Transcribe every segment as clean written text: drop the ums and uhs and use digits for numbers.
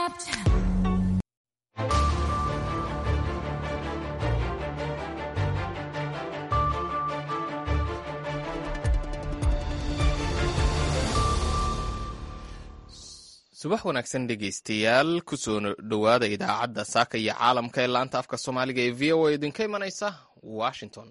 trapped. subax wanaagsan dhegaystayaal kusoo dhowaada idaacadda saaka iyo caalamka ee laanta afka soomaaliga ee v o a idinka imanaysa washington.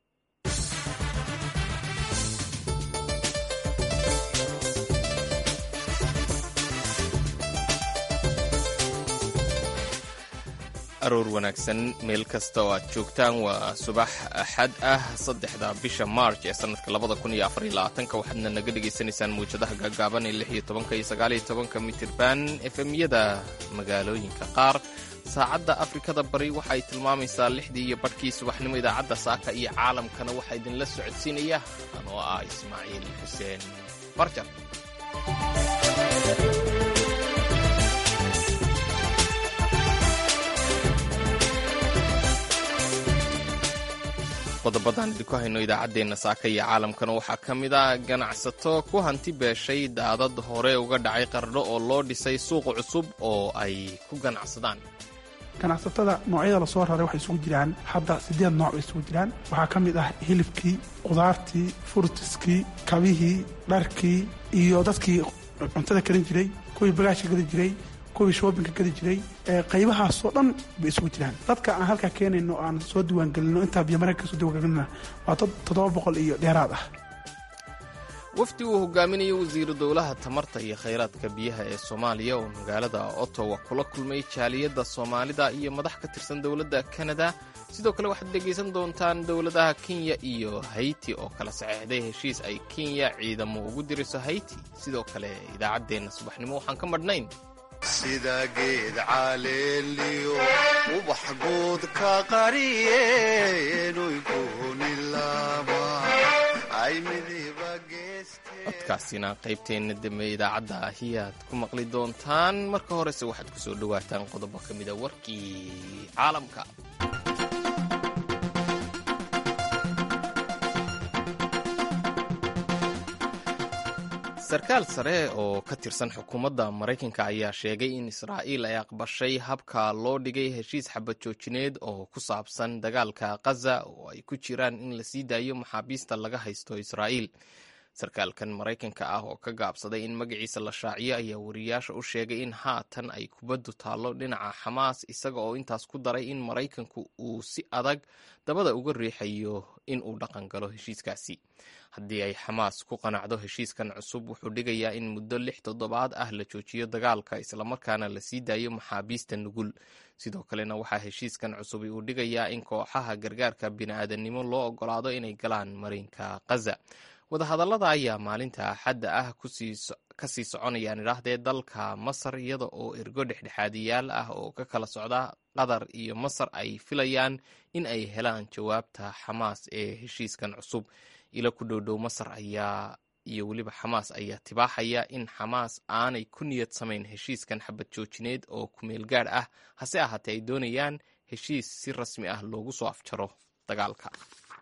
aroor wanaagsan meel kasta oo aad joogtaan. waa subax axad ah 3 bisha march ee sanadka 2024 waxaadna naga dhegaysanaysaan muujadaha gaagaaban ee 16 iyo 19 mitirban efemyada magaalooyinka qaar. saacadda afrikada bari waxay tilmaamaysaa 6 iyo badhkii subaxnimo. idaacadda saaka iyo caalamkana waxaa idinla socodsiinaya anoo ah ismaaciil xuseen farjar. qodobadan idinku hayno idaacaddeenna saaka iyo caalamkana waxaa ka mid ah ganacsato ku hanti beeshay daadad hore uga dhacay qardho oo loo dhisay suuq cusub oo ay ku ganacsadaan. ganacsatada noocyada lasoo raray waxay isugu jiraan hadda 8 nooc bay isugu jiraan. waxaa ka mid ah hilibkii, qudaartii, furtiskii, kabihii, dharkii iyo dadkii cuntada karin jiray, kuwii bagaashka gadi jiray, kuwii shoobinka gadi jiray. qaybahaasoo dhan bay isugu jiraan. dadka aan halkaa keenayno aan soo diiwaangelino intaa biyomareenka kasoo diiwaangelinana waa 700 iyo dheeraad ah. wafdi uu hogaaminayo wasiiru dowlaha tamarta iyo khayraadka biyaha ee soomaaliya oo magaalada ottawa kula kulmay jaaliyadda soomaalida iyo madax ka tirsan dowladda kanada. sidoo kale waxaad dhegaysan doontaan dowladaha kenya iyo hayti oo kala saxeexday heshiis ay kenya ciidamo ugu dirayso hayti. sidoo kale idaacaddeenna subaxnimo waxaan ka madhnayn sida geed caleeliyo ubax guud ka qariyeenuykunilaba ay midiba geeste. codkaasina qaybteenna dambe idaacadda ahiyaad ku maqli doontaan. marka horese waxaad ku soo dhowaataan qodobo ka mida warkii caalamka. sarkaal sare oo ka tirsan xukuumadda maraykanka ayaa sheegay in israa'iil ay aqbashay habka loo dhigay heshiis xabad joojineed oo ku saabsan dagaalka khaza oo ay ku jiraan in la sii daayo maxaabiista laga haysto israa'iil. sarkaalkan maraykanka ah oo ka gaabsaday in magaciisa la shaaciyo ayaa wariyaasha u sheegay in haatan ay kubaddu taallo dhinaca xamaas, isaga oo intaas ku daray in maraykanku uu si adag dabada uga riixayo in uu dhaqan galo heshiiskaasi. haddii ay xamaas ku qanacdo heshiiskan cusub wuxuu dhigayaa in muddo 6 toddobaad ah la joojiyo dagaalka islamarkaana la sii daayo maxaabiista nugul. sidoo kalena waxaa heshiiskan cusub uu dhigayaa in kooxaha gargaarka bini'aadanimo loo ogolaado inay galaan marinka khaza. wadahadallada ayaa maalinta axadda ah kasii soconayaan idhaahdee dalka masar, iyada oo ergo dhexdhexaadiyaal ah oo ka kala socda qatar iyo masar ay filayaan in ay helaan jawaabta xamaas ee heshiiskan cusub. ilo ku dhowdhow masar iyo weliba xamaas ayaa tibaaxaya in xamaas aanay ku niyad samayn heshiiskan xabad joojineed oo kumeel gaadh ah, hase ahaatee ay doonayaan heshiis si rasmi ah loogu soo afjaro dagaalka.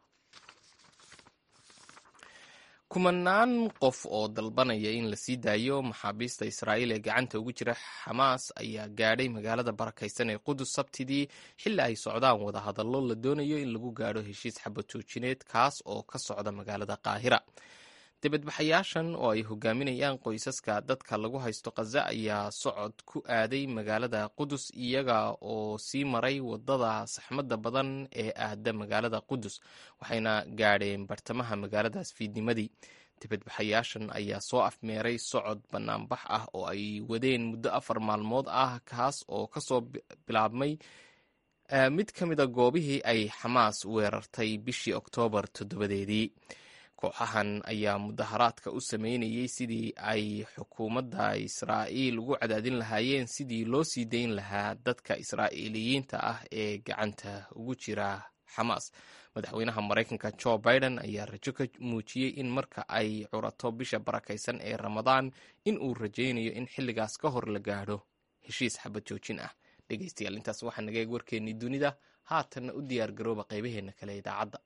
kumanaan qof oo dalbanaya in la sii daayo maxaabiista israa'iil ee gacanta ugu jira xamaas ayaa gaadhay magaalada barakaysan ee qudus sabtidii xilli ay socdaan wadahadallo la doonayo in lagu gaadho heshiis xabad joojineed kaas oo ka socda magaalada qaahira. dibadbaxayaashan oo ay hogaaminayaan qoysaska dadka lagu haysto khaza ayaa socod ku aaday magaalada qudus iyaga oo sii maray wadada saxmadda badan ee aada magaalada qudus, waxayna gaadheen bartamaha magaaladaas fiidnimadii. dibadbaxayaashan ayaa soo afmeeray socod banaanbax ah oo ay wadeen muddo 4 maalmood ah, kaas oo kasoo bilaabmay mid ka mida goobihii ay xamaas weerartay bishii oktoobar 7. kooxahan ayaa mudaharaadka u sameynayay sidii ay xukuumadda israa'iil ugu cadaadin lahaayeen sidii loo sii dayn lahaa dadka israa'iiliyiinta ah ee gacanta ugu jira xamaas. madaxweynaha maraykanka joe biden ayaa rajo ka muujiyey in marka ay curato bisha barakaysan ee ramadaan in uu rajaynayo in xilligaas ka hor la gaadho heshiis xabad joojin ah. dhegaystayaal, intaas waxaa naga eeg warkeennii dunida. haatanna u diyaar garooba qaybaheenna kale idaacadda.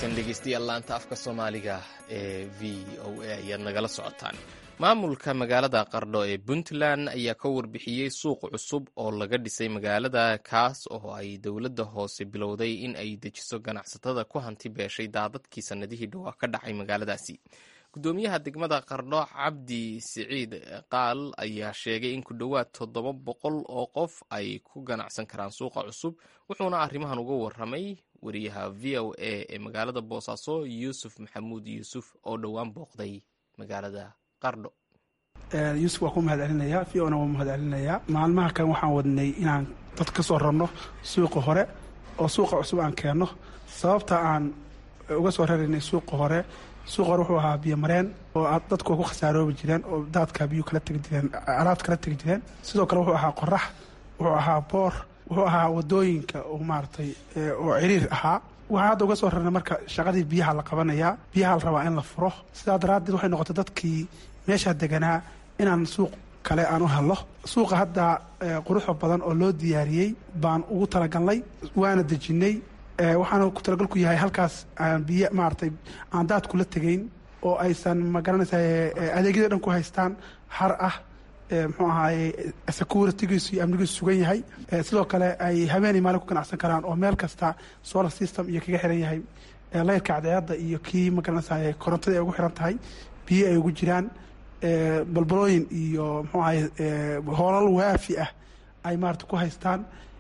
wanaagsan dhegeystayaal laanta afka Soomaaliga ee VOA ayaad nagala socotaan. Maamulka magaalada Qardho ee Puntland ayaa ka warbixiyey suuq cusub oo laga dhisay magaalada kaas oo ay dowladda hoose bilowday in ay dejiso ganacsatada ku hanti beeshay daadadkii sanadihii dhawaa ka dhacay magaaladaasi. Gudoomiyaha degmada Qardho Cabdi Siciid Qaal ayaa sheegay in ku dhawaad 700 oo qof ay ku ganacsan karaan suuqa cusub, wuxuuna arrimahan uga warramay wariyaha VOA ee magaalada Boosaaso Yuusuf Maxamuud Yuusuf oo dhawaan booqday magaalada Qardho. Yuusuf waa ku mahadcelinayaa, VOA waa mahadcelinayaa. Maalmaha kan waxaan wadnay inaan dad ka soo rarno suuqa hore oo suuqa cusub aan keenno. Sababta aan uga soo rarinay suuqa hore wuxuu ahaa biyo mareen oo dadku ku khasaaroobi jireen oo daadka biyo kala tagi jireen, alaabta kala tagi jireen. Sidoo kale wuxuu ahaa qorax, wuxuu ahaa boor, wuxuu ahaa wadooyinka oo maartay oo ciriir ahaa. waxaa hadda uga soo rarnay marka shaqadii biyaha la qabanayaa, biyaha la rabaa in la furo. sidaa daraaddeed waxay noqotay dadkii meesha deganaa inaan suuq kale aan u helo. suuqa hadda quruxda badan oo loo diyaariyey baan ugu talagalnay, waana dejinnay. waxaana ku talagal ku yahay halkaas aan biyo maartay aan daad kula tegayn oo aysan magaranaysaa adeegyada dhan ku haystaan har ah, muxuu ahaaye securitygiisu iyo amnigiisu sugan yahay. sidoo kale ay habeenay maalin ku ganacsan karaan oo meel kasta solar system iyo kaga xiran yahay layrka cadceedda iyo kii magaranaysaa korontada ay ugu xiran tahay, biyo ay ugu jiraan, balbalooyin iyo muxuu ahaaye hoolal waafi ah ay maarata ku haystaan,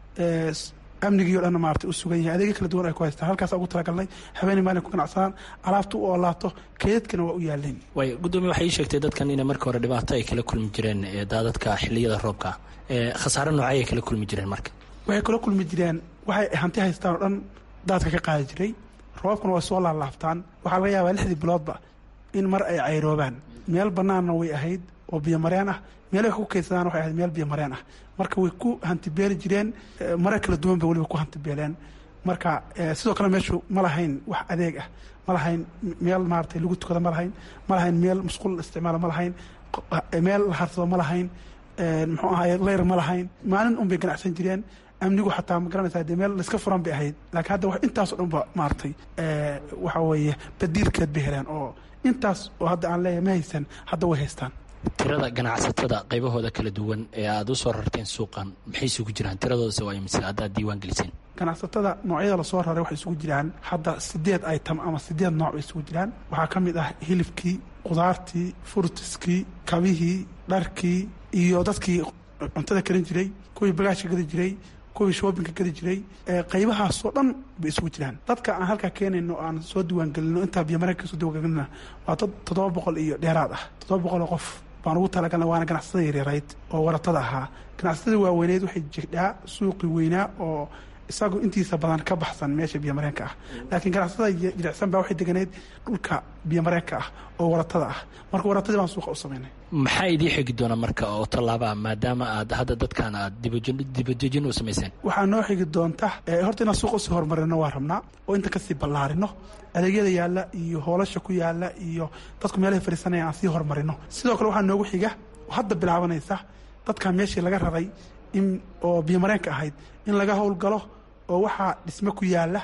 amnigii oo dhan maartay u sugan yahay, adeegyo kala duwan ay ku haystaan. halkaas ugu talagalnay habeenay maalin ku ganacsadaan, alaabta u oolaato, keedadkana waa u yaaleen. way gudoomiye waxay ii sheegtay dadkan inay marka hore dhibaato ay kala kulmi jireen daadadka xilliyada roobka. khasaare noocay ay kala kulmi jireen marka? waxay kala kulmi jireen waxay hanti haystaan oo dhan daadka ka qaadi jiray. roobkuna way soo laalaaftaan. waxaa laga yaabaa 6 biloodba in mar ay cayroobaan. meel bannaanna way ahayd oo biyo mareen ah, meel ay ku kaydsadaan waxay ahayd meel biyo mareen ah. marka way ku hantibeeli jireen, marar kala duwan bay weliba ku hantibeeleen. marka sidoo kale meeshu ma lahayn wax adeeg ah, ma lahayn meel maartay lagu tukada, ma lahayn meel musqul isticmaala, ma lahayn meel la harsado, ma lahayn muxuu ahaay leyr, ma lahayn. maalin un bay ganacsan jireen. amnigu xataa ma garanaysaa dee meel iska furan bay ahayd. laakiin hadda wax intaasoo dhan ba maartay waxa weeye badiilkeed bay heleen oo intaas oo hadda aan leeyahay ma haysan, hadda way haystaan. tirada ganacsatada qaybahooda kala duwan ee aad u soo rarteen suuqan maxay isugu jiraan? tiradoodase waa imise haddaad diiwaan geliseen? ganacsatada noocyada la soo raray waxay isugu jiraan hadda 8 item ama 8 nooc bay isugu jiraan. waxaa ka mid ah hilibkii, qudaartii, furtiskii, kabihii, dharkii iyo dadkii cuntada karin jiray, kuwii bagaashka gadi jiray, kuwii shoppingka gadi jiray. qaybahaasoo dhan bay isugu jiraan. dadka aan halkaa keenayno aan soo diiwaangelino intaa biyo mareenka soo diiwaangelina waa 700 iyo dheeraad ah. 700 qof baan ugu talagalnay, waana ganacsatada yaryarayd oo waratada ahaa. ganacsatada waaweyneed waxay jirdhaa suuqii weynaa oo isagu intiisa badan ka baxsan meesha biyo mareenka ah. laakiin ganacsatada jilicsan baa waxay deganeed dhulka biyo mareenka ah oo waratada ah. marka waratadii baan suuqa u samaynay. maxaa idii xigi doona marka oo tallaabaa maadaama aad hadda dadkan aad dibadejin u samayseen? waxaa noo xigi doonta horta inaan suuqa usii horumarino waa rabnaa oo inta kasii ballaarino, adeegyada yaalla iyo hoolasha ku yaalla iyo dadku meelahay fadhiisanayaan aan sii horumarino. sidoo kale waxaa noogu xiga oo hadda bilaabanaysa dadkan meeshii laga raray oo biyo mareenka ahayd in laga howlgalo oo waxaa dhisme ku yaalla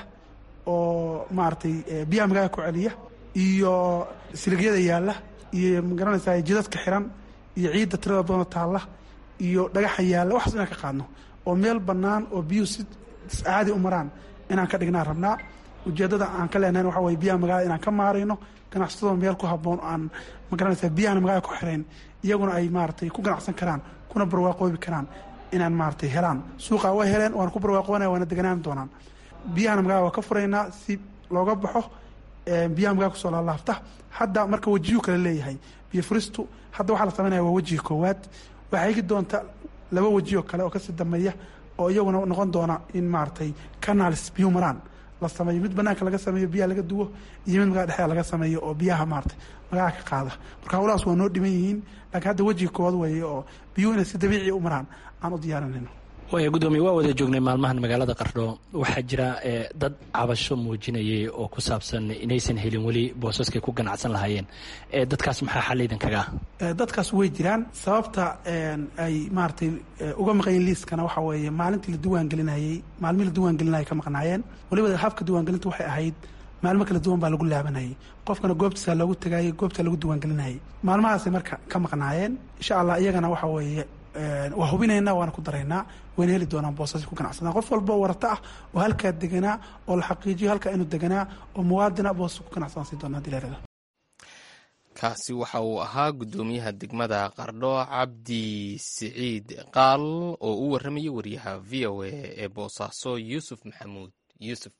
oo maaragtay biyaha magaalada ku celiya iyo siligyada yaalla iyo magaranaysaa jidadka xiran iyo ciidda tirada badan taalla iyo dhagaxa yaalla waxaas inaan ka qaadno oo meel bannaan oo biyuhu si caadi u maraan inaan ka dhignaan rabnaa. ujeeddada aan ka leenahay waxaa waye biyaha magaalada inaan ka maarayno, ganacsatada meel ku habboon aan magaranaysaa biyahana magaalada ku xirayn, iyaguna ay maaragtay ku ganacsan karaan kuna barwaaqoobi karaan inaan maaragtay helaan. suuqa way heleen, waana ku barwaaqoonaya, waana deganaan doonaan. biyahana magaalada waa ka furaynaa si looga baxo biyaha magaalada kusoo laalaafta. hadda marka wejiyuu kale leeyahay biyo furistu. hadda waxaa la samaynaya waa wejiga koowaad. waxaa higi doonta 2 wejiyoo kale oo kasii dambeeya oo iyaguna noqon doona in maaragtay canals biyo maraan la sameeyo, mid banaanka laga sameeyo biyaha laga duwo iyo mid magaalada dhexdeeda laga sameeyo oo biyaha maaragtay magaalada ka qaada. marka howlahaas waa noo dhiman yihiin, laakiin hadda wejiga koowaad weeye oo biyuhu inay si dabiici u maraan aan u diyaarinayno. waaya gudoomiye, waa wada joognay maalmahan magaalada Qardho. waxaa jira dad cabasho muujinayay oo ku saabsan inaysan helin weli boosaskay ku ganacsan lahaayeen. dadkaas maxaa xal idinkaga? dadkaas way jiraan. sababta ay maaragtay uga maqayin liiskana waxaa weeye maalintii la diiwaangelinayey, maalmihii la diiwaangelinayay ka maqnaayeen. weliba habka diiwaangelinta waxay ahayd maalmo kala duwan baa lagu laabanayay, qofkana goobtiisa loogu tagayay, goobta lagu diiwaangelinayay. maalmahaasay marka ka maqnaayeen. insha allah iyagana waxa weeye waa hubinaynaa, waana ku daraynaa, wayna heli doonaan boosas ku ganacsadaan. qof walba oo warata ah oo halkaa deganaa oo la xaqiijiyo halkaa inuu deganaa oo muwaadina boosas ku ganacsadaan sii doonaa dileerada. kaasi waxa uu ahaa guddoomiyaha degmada Qardho Cabdi Siciid Qaal oo u warramayay wariyaha VOA ee Boosaaso Yuusuf Maxamuud Yuusuf.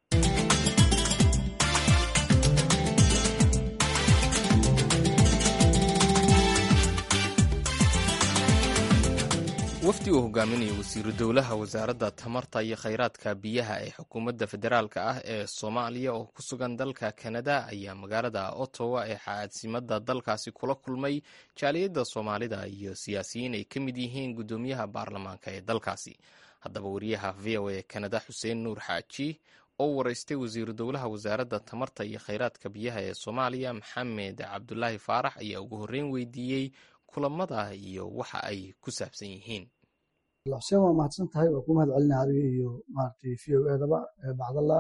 wafdi uu hogaaminaya wasiiru dowlaha wasaaradda tamarta iyo khayraadka biyaha ee xukuumadda federaalka ah ee Soomaaliya oo ku sugan dalka Kanada ayaa magaalada Ottawa ee caasimadda dalkaasi kula kulmay jaaliyadda Soomaalida iyo siyaasiyiin ay ka mid yihiin guddoomiyaha baarlamaanka ee dalkaasi. haddaba wariyaha VOA ee Kanada Xuseen Nuur Xaaji oo waraystay wasiiru dowlaha wasaaradda tamarta iyo khayraadka biyaha ee Soomaaliya Maxamed Cabdulaahi Faarax ayaa ugu horreyn weydiiyey kulamada iyo waxa ay ku saabsan yihiin. xuseen waa mahadsan tahay, waa ku mahad celinaa adiga iyo maaragtay VOA-daba bacdallah.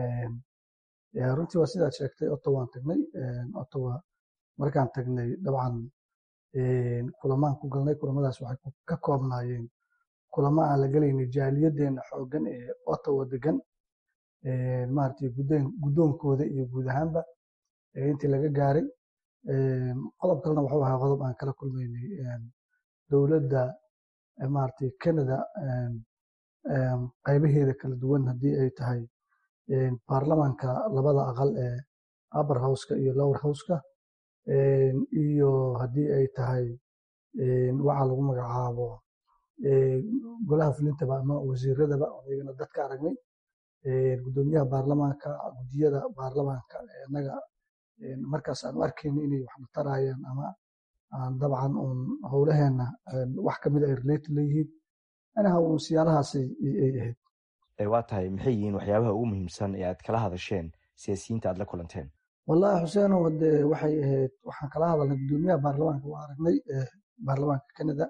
runtii waa sidaad sheegtay, Ottawa waan tagnay. Ottawa markaan tagnay dabcan kulamaan ku galnay. kulamadaas waxay ka koobnaayeen kulamo aan la gelaynay jaaliyaddeena xooggan ee Ottawa degan, maaragtay guddoonkooda iyo guud ahaanba intii laga gaaray. qodob kalena wuxuu ahaa qodob aan kala kulmaynay dowladda maaragtay Canada qaybaheeda kala duwan, haddii ay tahay baarlamaanka labada aqal ee upper house-ka iyo lower house-ka, iyo haddii ay tahay waxa lagu magacaabo golaha fulintaba ama wasiiradaba, iyagana dadka aragnay. guddoomiyaha baarlamaanka, guddiyada baarlamaanka innaga markaas aan u arkayna inay waxna tarayaan ama aan dabcan uun howlaheena wax ka mid ay relate leeyihiin, anaha uun siyaalahaasay ay ahayd. waa tahay, maxay yihiin waxyaabaha ugu muhiimsan ee aad kala hadasheen siyaasiyiinta aad la kulanteen? wallahi xuseen, waxay ahayd, waxaan kala hadalnay guddoomiyaha baarlamaanka, waa aragnay baarlamaanka Canada,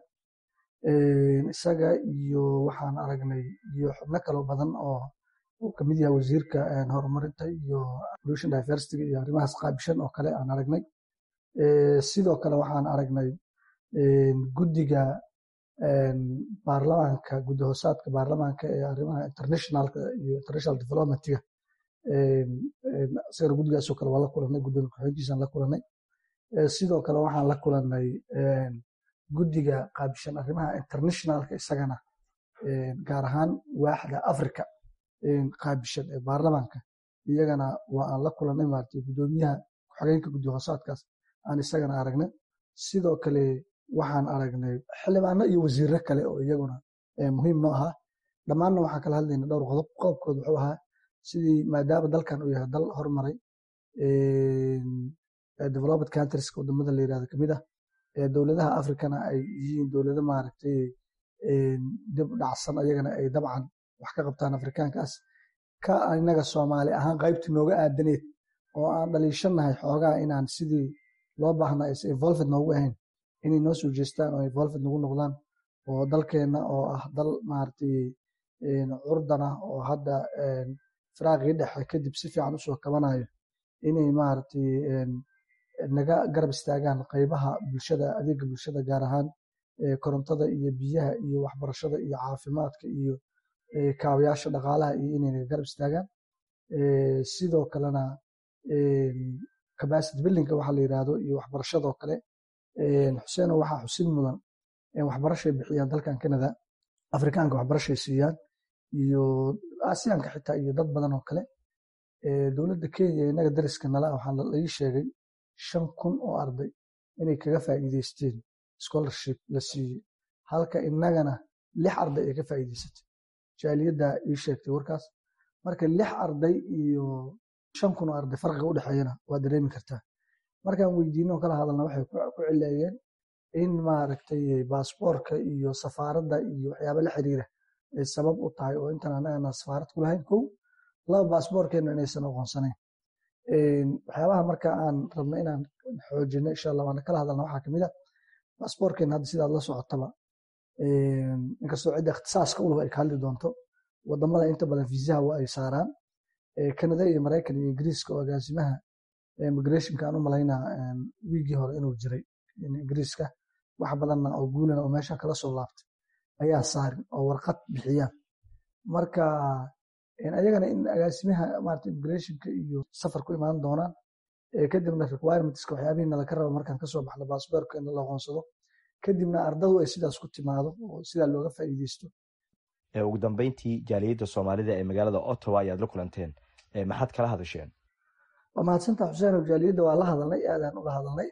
isaga iyo waxaan aragnay iyo xubno kaloo badan oo uu ka mid yahay wasiirka horumarinta iyo pollution diversity iyo arrimahaas qaabishan oo kale aan aragnay. sidoo kale waxaan aragnay guddiga baarlamaanka, guddi hoosaadka baarlamaanka ee arrimaha internationalka iyo international developmentiga, isagana guddigaasoo kale waa la kulanay, guddoomiye ku-xigeenkiisaan la kulanay. sidoo kale waxaan la kulanay guddiga qaabishan arrimaha internationalka, isagana gaar ahaan waaxda Africa qaabishan ee baarlamaanka, iyagana waa aan la kulanay maaragtay guddoomiyaha ku-xigeenka guddi hoosaadkaas aan isagana aragnay. sidoo kale waxaan aragnay xildhibaano iyo wasiirro kale oo iyaguna muhiim noo ahaa. dhammaanna waxaan kala hadlayna dhowr qodob. qodobkooda wuxuu ahaa sidii, maadaama dalkan uu yahay dal horumaray, developed countrieska wadamada la yirahdo kamid ah, dowladaha Afrikana ay yihiin dowlado maaragtay dib dhacsan, ayagana ay dabcan wax ka qabtaan Afrikaankaas, ka inaga Soomaali ahaan qaybtii nooga aadaneed oo aan dhaliishanahay xoogaa inaan sidii loo baahnaa is involved noogu ahayn, inay noo soo jeestaan oo involved nagu noqdaan, oo dalkeena oo ah dal maaragtay curdana oo hadda firaaqii dhexe kadib si fiican usoo kabanayo, inay maaragtay naga garab istaagaan qaybaha bulshada, adeega bulshada, gaar ahaan korontada iyo biyaha iyo waxbarashada iyo caafimaadka iyo kaabayaasha dhaqaalaha, iyo inay naga garab istaagaan. sidoo kalena capacity buildingka waxa la yiraahdo iyo waxbarashadoo kale, xuseeno waxaa xusin mudan waxbarashay bixiyaan dalkan Canada, Afrikaanka waxbarashay siiyaan, iyo Aasiyaanka xitaa, iyo dad badan oo kale. dowladda Kenya inaga dariska nala waxaa la ii sheegay 5,000 oo arday inay kaga faa'iideysteen scholarship la siiyey, halka inagana 6 arday ay ka faa'iideysatay. jaaliyadda ii sheegtay warkaas. marka 6 arday iyo 5,000 oo arday farqiga u dhexeeyana waa dareemi kartaa. markaan weydiino kala hadalna waxay ku cileeyeen in maaragtay baasaboorka iyo safaaradda iyo waxyaabo la xiriira ay sabab u tahay, oo intaan anagana safaarad ku lahayn, 1 2 baasaboorkeena inaysan aqoonsanayn. waxyaabaha marka aan rabno inaan xoojino insha Allah waan kala hadalna waxaa kamid ah baasaboorkeena hadda sidaad la socotaba, inkastoo cidda ikhtisaaska u leh ay ka hadli doonto, wadamada inta badan fiisaha waa ay saaraan, Canada iyo Maraykan iyo Ingiriiska oo agaasimaha immigrationka aan u malaynaa wiigii hore inuu jiray Ingiriiska wax badanna oo guulana oo meesha kala soo laabtay ayaa saarin oo warqad bixiyaan marka ayagana in agaasimaha maarta immigrationka iyo safar ku imaan doonaan kadibna requirementska waxyaabihii nala ka rabo markaan kasoo baxno baasaboorka in la aqoonsado kadibna ardadu ay sidaas ku timaado oo sidaa looga faa'iideysto. Ugu dambeyntii jaaliyadda Soomaalida ee magaalada Ottawa ayaad la kulanteen maxaad kala hadasheen? Waa mahadsantahay Xuseen oo jaaliyadda waa la hadalnay aadaan ula hadalnay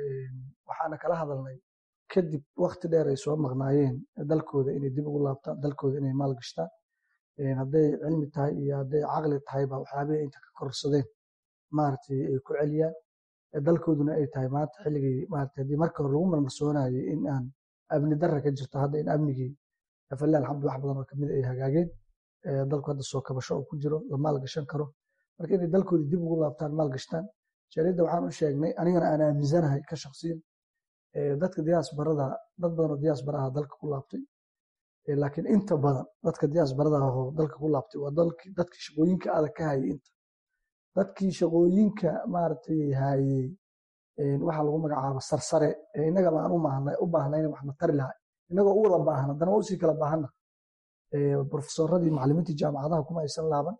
waxaana kala hadalnay kadib waqti dheer ay soo maqnaayeen dalkooda inay dib ugu laabtaan dalkooda inay maal gashtaan hadday cilmi tahay iyo hadday caqli tahay baa waxyaabihii inta ka korsadeen maaragtay ay ku celiyaan dalkooduna ay tahay maanta xilligii maaragtay haddii marka hore lagu marmarsoonayay in aan amni darra ka jirto hadda in amnigii falilah alxamdu wax badan oo kamid ay hagaageen dalku hadda soo kabasho oo ku jiro la maal gashan karo marka inay dalkoodii dib ugu laabtaan maal gashtaan jaaliyadda waxaan u sheegnay anigana aan aaminsanahay ka shaqsiyan dadka diaasbarada dad badan oo diaasbaraha dalka ku laabtay laakiin inta badan dadka diaasbarada oo dalka ku laabtay waa dadkii shaqooyinka adag ka hayay inta dadkii shaqooyinka maaragtay hayay waxa lagu magacaabo sarsare inaga baan u baahnayna waxna tari lahay inagoo u wada baahan haddana waa usii kala baahanna profesoradii macallimiintii jaamacadaha kuma aysan laaban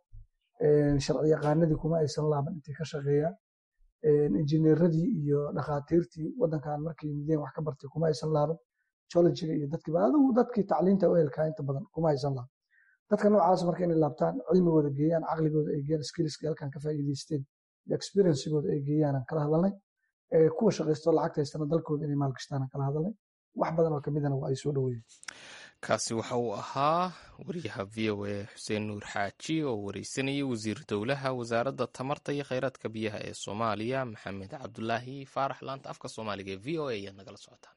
sharci yaqaanadii kuma aysan laaban intay ka shaqeeyaan injineeradii iyo dhakhaatiirtii waddankan markay yimideen wax ka bartay kuma aysan laaban geologiga iyo dadkii tacliinta u helkaa inta badan kuma aysan laaban dadka noocaas marka inay laabtaan cilmigooda geeyaan caqligooda ay geeyaan skillska halkan ka faa'iidaysteen iyo experiencegooda ay geeyaan aan kala hadalnay kuwa shaqaysto lacagta haystana dalkooda inay maalgashtaan aan kala hadalnay wax badan oo kamidana waa ay soo dhaweeyeen. kaasi waxa uu ahaa wariyaha v o a xuseen nuur xaaji oo wareysanayay wasiir dowlaha wasaaradda tamarta iyo kheyraadka biyaha ee Soomaaliya Maxamed Cabdulaahi Faarax laanta afka Soomaaliga ee v o a ayaad nagala socotaan.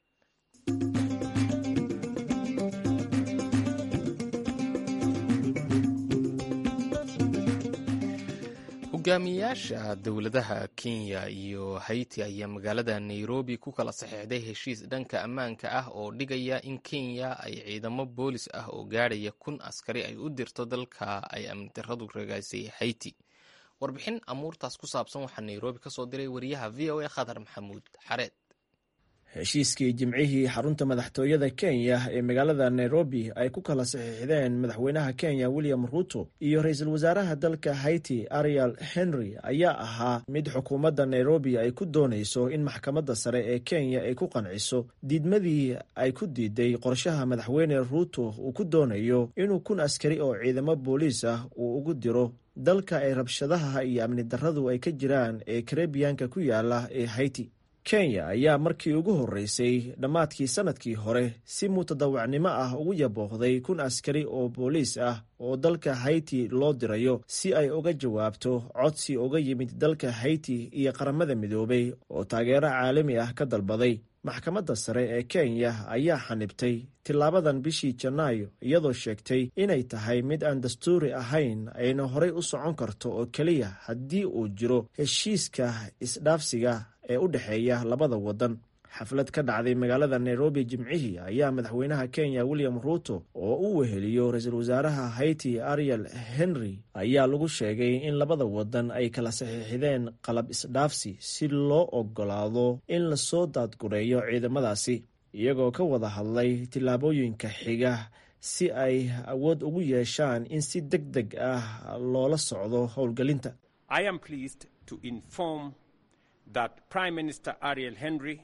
hogaamiyayaasha dowladaha Kenya iyo Haiti ayaa magaalada Nairobi ku kala saxiixday heshiis dhanka ammaanka ah oo dhigaya in Kenya ay ciidamo boolis ah oo gaadhaya 1,000 askari ay u dirto dalka ay amni darradu ragaysay Haiti. Warbixin amuurtaas ku saabsan waxaa Nairobi ka soo diray wariyaha VOA Khadar Maxamuud Xareed. heshiiskii jimcihii xarunta madaxtooyada Kenya ee magaalada Nairobi ay ku kala saxiixdeen madaxweynaha Kenya William Ruto iyo ra'iisul wasaaraha dalka Haiti Ariel Henry ayaa ahaa mid xukuumadda Nairobi ay ku doonayso in maxkamadda sare ee Kenya ay ku qanciso diidmadii ay ku diiday qorshaha madaxweyne Ruto uu ku doonayo inuu 1,000 askari oo ciidamo booliis ah uu ugu diro dalka ay rabshadaha iyo amni darradu ay ka jiraan ee Caribbean-ka ku yaala ee Haiti. Kenya ayaa markii ugu horeysay dhammaadkii sanadkii hore si mutadawacnimo ah ugu yabooqday 1,000 askari oo booliis ah oo dalka Haiti loo dirayo si ay uga jawaabto codsi uga yimid dalka Haiti iyo qaramada midoobay oo taageero caalami ah ka dalbaday. maxkamadda sare ee Kenya ayaa xanibtay tilaabadan bishii Janaayo iyadoo sheegtay inay tahay mid aan dastuuri ahayn ayna horey u socon karto oo keliya haddii uu jiro heshiiska isdhaafsiga ee u dhexeeya labada wadan. xaflad ka dhacday magaalada Nairobi jimcihii ayaa madaxweynaha Kenya William Ruto oo uu weheliyo ra'iisul wasaaraha Haiti Ariel Henry ayaa lagu sheegay in labada wadan ay kala saxiixdeen qalab isdhaafsi si loo ogolaado in la soo daadgureeyo ciidamadaasi iyagoo ka wada hadlay tillaabooyinka xiga si ay awood ugu yeeshaan in si degdeg ah loola socdo howlgelinta. I am pleased to inform that Prime Minister Ariel Henry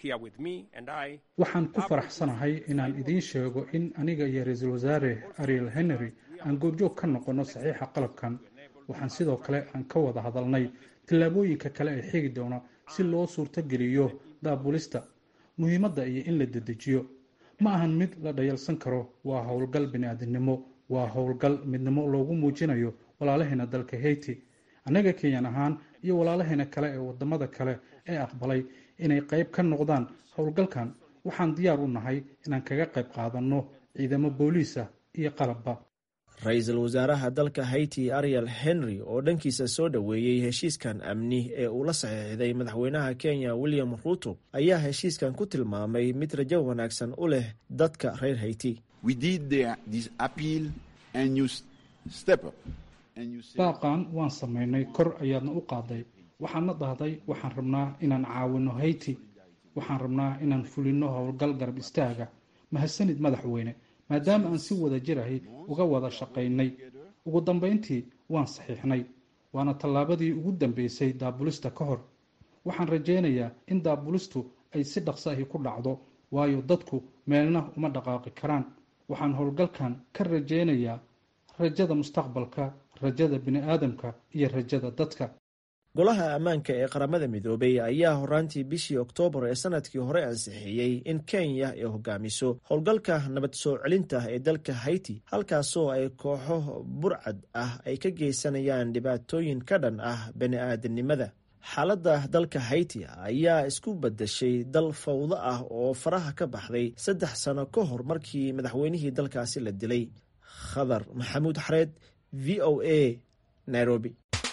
waxaan ku faraxsanahay inaan idiin sheego in aniga iyo ra'iisul wasaare Ariel Henry aan goobjoog ka noqono saxiixa qalabkan. waxaan sidoo kale aan ka wada hadalnay tillaabooyinka kale ee xigi doona si loo suurtageliyo daabulista muhiimadda iyo in la dedejiyo. ma ahan mid la dhayalsan karo, waa howlgal bini'aadanimo, waa howlgal midnimo loogu muujinayo walaalaheena dalka Haiti. annaga Kenyan ahaan iyo walaalaheena kale ee wadamada kale ee aqbalay inay qayb ka noqdaan howlgalkan waxaan diyaar u nahay inaan kaga qayb qaadano ciidamo booliis ah iyo qalabba. ra'iisul wasaaraha dalka Haiti Ariel Henry oo dhankiisa soo dhaweeyay heshiiskan amni ee uu la saxiixday madaxweynaha Kenya William Ruto ayaa heshiiskan ku tilmaamay mid rajo wanaagsan u leh dadka reer Haiti. We did this appeal and you step up baaqan waan samaynay, kor ayaadna u qaaday. waxaadna dhahday waxaan rabnaa inaan caawino hayti, waxaan rabnaa inaan fulino howlgal garab istaaga. mahadsanid madaxweyne, maadaama aan si wada jirahay uga wada shaqaynay. ugu dambayntii waan saxiixnay, waana tallaabadii ugu dambeysay daabulista ka hor. waxaan rajaynayaa in daabulistu ay si dhaqso ahi ku dhacdo, waayo dadku meelna uma dhaqaaqi karaan. waxaan howlgalkan ka rajaynayaa rajada mustaqbalka, rajada bini'aadamka iyo rajada dadka. golaha ammaanka ee qaramada midoobay ayaa horaantii bishii oktoobar ee sanadkii hore ansixiyey in kenya ay hogaamiso howlgalka nabad soo celinta ee dalka hayti, halkaasoo ay kooxo burcad ah ay ka geysanayaan dhibaatooyin ka dhan ah bani-aadamnimada. xaaladda dalka hayti ayaa isku bedeshay dal fawdo ah oo faraha ka baxday 3 sano ka hor markii madaxweynihii dalkaasi la dilay. khadar maxamuud xareed, v o a, Nairobi.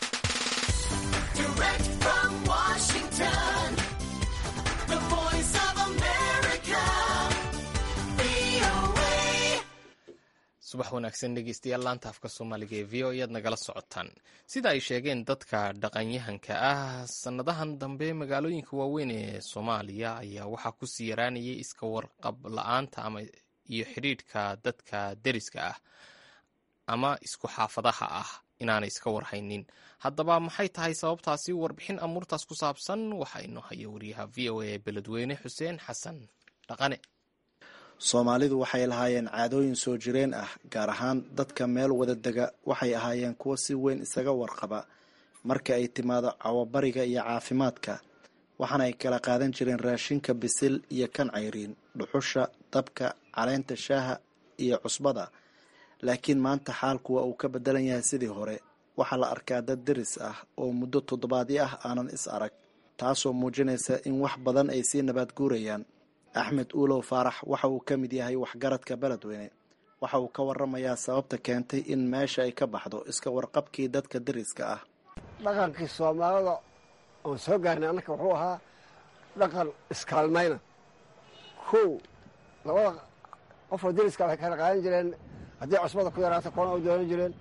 subax wanaagsan dhegeystayaal, laanta afka soomaaliga ee v o ayaad nagala socotaan. sida ay sheegeen dadka dhaqanyahanka ah, sannadahan dambe magaalooyinka waaweyn ee soomaaliya ayaa waxaa kusii yaraanayay iska warqab la-aanta iyo xidhiidhka dadka deriska ah ama isku xaafadaha ah inaanay iska warhaynin. haddaba maxay tahay sababtaasi? warbixin amuurtaas ku saabsan waxaa inoo haya wariyaha v o a beledweyne xuseen xasan dhaqane. soomaalidu waxay lahaayeen caadooyin soo jireen ah, gaar ahaan dadka meel wada dega waxay ahaayeen kuwo si weyn isaga warqaba marka ay timaado cawabariga iyo caafimaadka. waxaana ay kala qaadan jireen raashinka bisil iyo kan cayriin, dhuxusha, dabka, caleenta shaaha iyo cusbada. laakiin maanta xaalku waa uu ka bedelan yahay sidii hore. waxaa la arkaa dad deris ah oo muddo toddobaadyo ah aanan is arag, taasoo muujinaysa in wax badan ay sii nabaad guurayaan. axmed uulow faarax waxa uu ka mid yahay waxgaradka beledweyne. waxa uu ka waramayaa sababta keentay in meesha ay ka baxdo iska warqabkii dadka deriska ah. dhaqankii soomaalida oon soo gaarnay annaka wuxuu ahaa dhaqan iskaalmayna. kow, labada qofoo deriska waxay kala qaadan jireen, haddii cusbada ku yaraato koona u doonan jireen,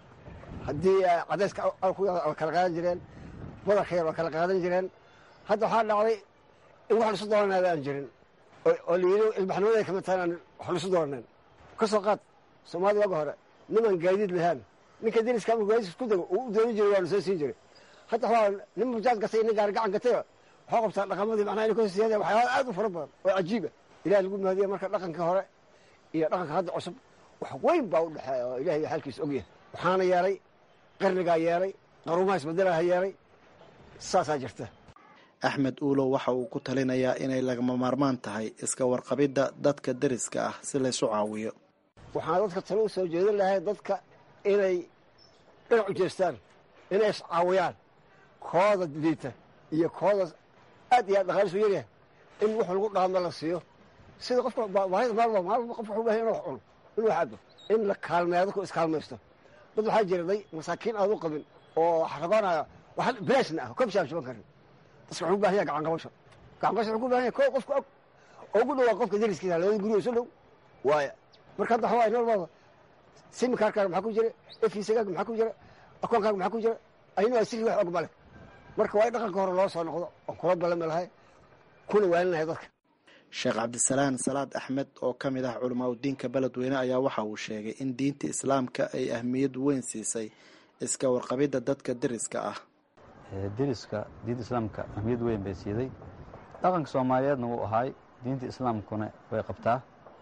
haddii cadayska ku way kala qaadan jireen, badarka yar waa kala qaadan jireen. hadda waxaa dhacday in wax lisu doonanaada aan jirin oo layidhi ilbaxnimaday kamid tahay inaan wax lisu doonanen. ka soo qaad soomaalida waaga hore niman gaadiid lahaan, ninka deriska ama gaadiis isku dego uu u dooni jiray waa la soo siin jiray. hadda waxaa nin bujaad gatay nin gaari gacan gatay waxaa qabtaa dhaqamadii macnaha inay kasoo siyaadeen waxyaala aad u fara badan oo cajiiba. ilaah lagu mahadiya marka dhaqankii hore iyo dhaqanka hadda cusub wax weyn baa u dhexeeya oo ilahay xaalkiisa ogyahay. waxaana yeelay qarnigaa yeelay, qaruumaha isbedelaha yeelay, saasaa jirta. axmed uulow waxa uu ku talinayaa inay lagama maarmaan tahay iska warqabidda dadka deriska ah si laysu caawiyo. waxaan dadka talo u soo jeedin lahay dadka inay dhinac u jeestaan, inay iscaawiyaan, kooda liita iyo kooda aad iyo aad dhaqaalisu yaryahay in wax lagu dhaamo la siiyo. sida qofka baahida maalba qof wuxuu bahay inuu wax cuno, inuu wax cabo, in la kaalmeeyo, dadku iskaalmaysto. dad waxaa jiraday masaakiin aad u qabin oo xarabaanaya wax bilaashna ah kobshaan shuban karin. dadka wuxuu u baahan yahay gacan qabasho. gacan qabasho wuxuu u baahan yahay koo qofka og oo ugu dhawaa qofka deriskiisa, labada guri oo isu dhow waaya. marka hadda waxaa waay nololbaada simikaarkaaga maxaa ku jira, efiisagaaga maxaa ku jira, akoonkaaga maxaa ku jira, ayna waa sirri wax og male. marka waa in dhaqanka hore loo soo noqdo oo kula balami lahay, kuna waalinahay dadka. sheekh cabdisalaan salaad axmed oo ka mid ah culamaa udiinka beledweyne ayaa waxa uu sheegay in diinta islaamka ay ahmiyad weyn siisay iska warqabidda dadka deriska ah. deriska diinta islaamka ahmiyad weyn bay siiday. dhaqanka soomaaliyeedna wuu ahaay, diinta islaamkuna way qabtaa.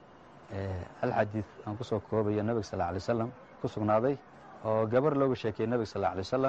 hal xadiid aan ku soo koobayo nebiga sal alay wasalam ku sugnaaday oo gabar looga sheekayey nebiga sal alay wasalam,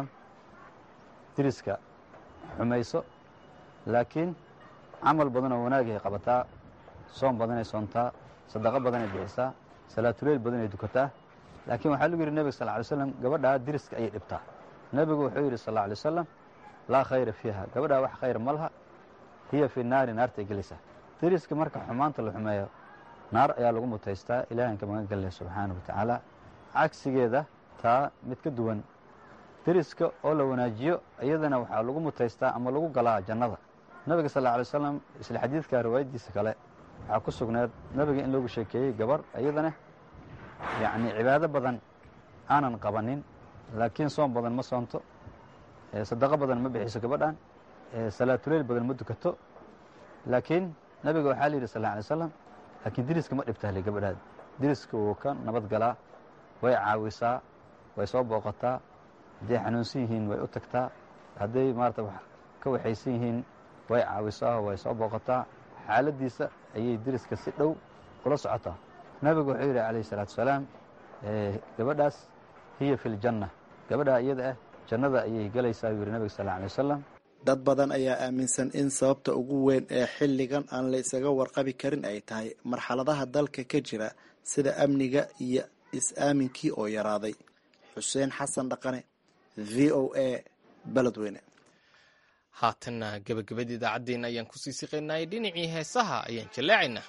deriska xumayso laakiin camal badan oo wanaagay qabataa, soom badanay soontaa, sadaqo badanay bixisaa, salaatuleyl badanay dukataa. laakiin waxaa lagu yidhi nebiga sal alay wasalam gabadhaa deriska ayay dhibtaa. nebigu wuxuu yidhi sal alay wasalam laa khayra fiiha, gabadhaa wax khayr ma laha, hiya fi naari, naartay gelaysaa. deriska marka xumaanta la xumeeyo naar ayaa lagu mutaystaa, ilaahan ka magan gelaya subxaana wa tacaala. cagsigeeda taa mid ka duwan, deriska oo la wanaajiyo iyadana waxaa lagu mutaystaa ama lagu galaa jannada. nabiga sal alay wasalam isla xadiidka riwaayaddiisa kale waxaa ku sugneed nabiga in loogu sheekeeyey gabar iyadana yacni cibaado badan aanan qabanin, laakiin soon badan ma soonto, sadaqo badan ma bixiso gabadhan, salaatuleyl badan ma dukato. laakiin nabiga waxaa la yidhi sal alay slam laakiin diriska ma dhibtahle gabadhaad, diriska wuu ka nabad galaa, way caawisaa, way soo booqataa, hadday xanuunsan yihiin way u tagtaa, hadday maarata wax ka waxaysan yihiin way caawisaa, way soo booqataa, xaaladiisa ayay diriska si dhow ula socotaa. nabigu wuxuu yidhi calayh salaatu wasalaam gabadhaas hiya fi ljanna, gabadhaa iyada ah jannada ayay gelaysaa buu yidhi nabiga sal alay wasalam. dad badan ayaa aaminsan in sababta ugu weyn ee xilligan aan la isaga warqabi karin ay tahay marxaladaha dalka ka jira sida amniga iyo is-aaminkii oo yaraaday. xuseen xasan dhaqane, v o a, beledweyne. haatanna gebagabadii idaacaddeenna ayaan kusii siqaynay, dhinacii heesaha ayaan jallaacaynaa.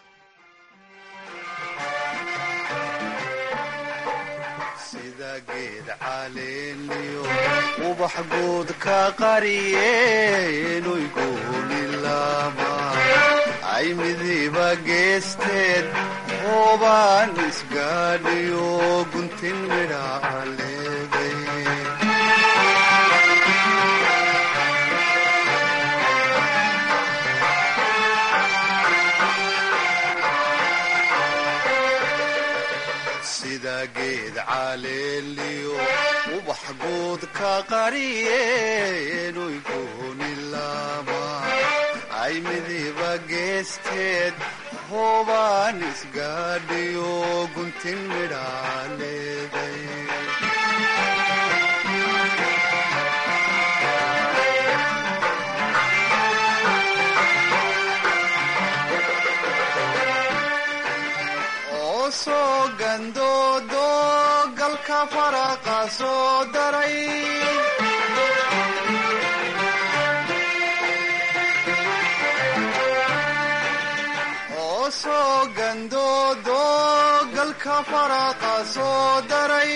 sida geed caleeniyo ubax guud ka qariyeen goonilama ay midiba geesteed hoobaan isgaadhiyo guntin midhaa leeday. sida geed caleeliyo ubax guud ka qariyeen goonilama ay midiba geesteed hoobaan isgaadhiyo guntin midhaa leeday. soo gandoodo galka faraqa soo daray oo soo gandoodo galka faraqa soo daray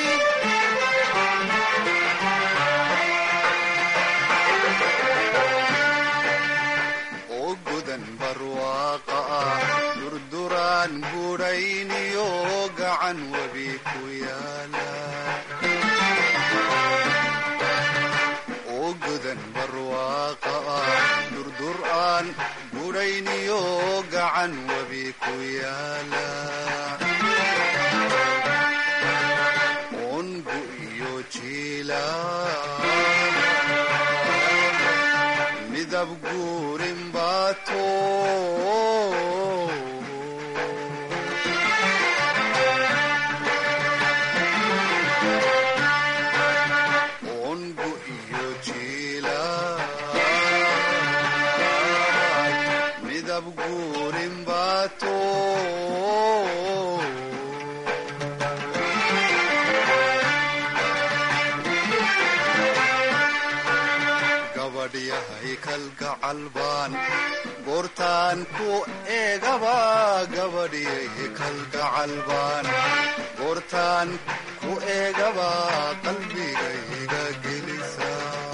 oo gudan barwaaqa ah durduraan gudhayniyo gacan webi ku yaala oo gudan barwaaqa ah durduraan gudhayniyo gacan webi ku yaala ongu iyo jiila midab guurin baato gabadhyahay kalgacalbaan goortaan ku eegaba gabadhyahay kalgacalbaan goortaan ku eegaba qalbigayga gelisa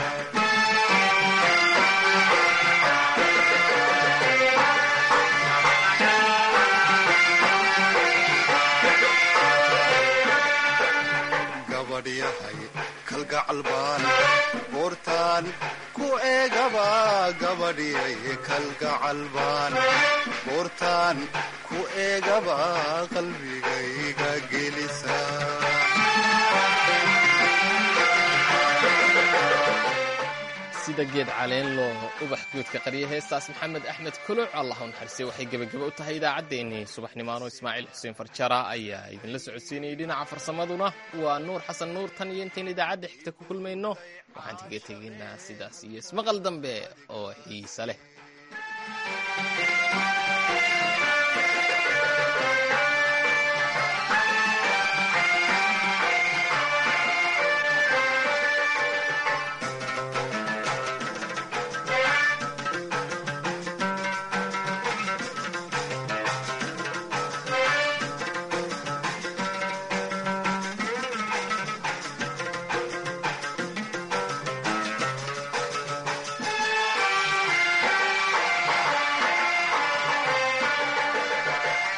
gabadhyahay kalgacalbaan goortaan ku eegaba gabadhyahay kalgacalbaan goortaan ku eegaba qalbigayga gelisa sida geed caleen loo ubax guudka qariya heestaas maxamed axmed kuluc allah u naxariistay waxay gebagabo u tahay idaacaddeenii subaxnimaano ismaaciil xuseen farjara ayaa idinla socodsiinayay dhinaca farsamaduna waa nuur xasan nuur. tan iyo intayn idaacadda xigta ku kulmayno waxaan kaga tegaynaa sidaas iyo ismaqal dambe oo xiise leh.